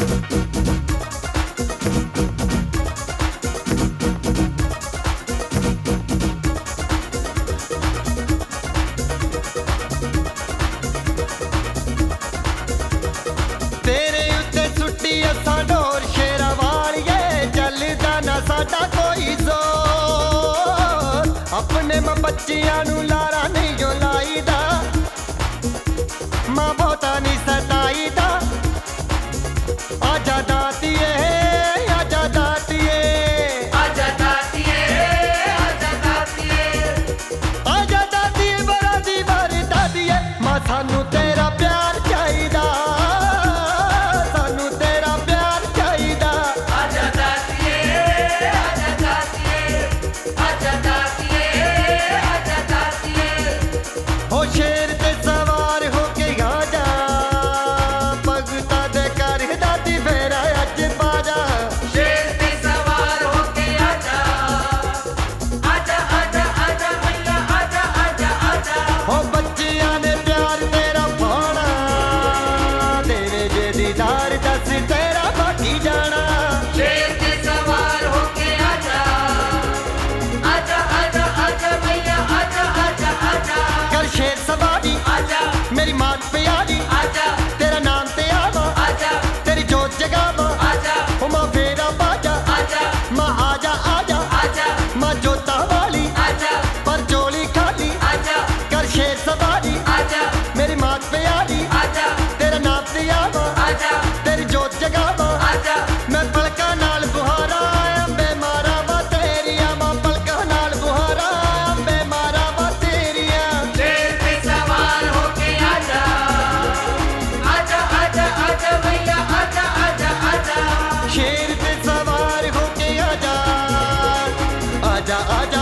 तेरे उत्ते सुट्टी असां डोर शेरा वालिए चलदा ना साडा कोई जोर अपने मां बच्चियां नू लारा नहीं जो लाईदा मां बहुता नहीं सताईदा आजा दातिए आजा दातिए आजा दातिए आजा दातिए आजा दातिए बड़ा दी बार दातिए मां सानू तेरा प्यार चाहिदा सानू तेरा प्यार चाहिदा आजा दातिए आजा दातिए आजा दातिए आजा दातिए हो शेर ते सवार हो के आजा भगता दे कर दाती फेरा अज बाजा शेर पे सवार होके आजा आजा आजा आजा मैया आजा आजा आजा हो बच्चियां ने प्यार तेरा पाना तेरे जे दीदार दस तेरा बाकी जाना शेर पे सवार होके आजा आजा आजा आजा मैया आजा आजा आजा कर शेर सवारी आजा मेरी मान प्यारी आजा तेरा नाम ते आवा आजा तेरी जोत जगावा आजा हो मां फेरा बाजा आजा मां आजा आजा आजा मां जोता वाली आजा पर चोली खाली आजा कर शेर सवारी आजा मेरी मान प्यारी आजा तेरा नाम ते आवा आजा तेरी जोत जगावा आजा मैं पलका नाल बुहारा अंबे मारा वा तेरिया मां पलका नाल बुहारा अंबे मारा वा तेरिया शेर पे सवार होके आजा आजा आजा आजा मैया आजा आजा आजा शेर पे सवार होके आजा आजा आजा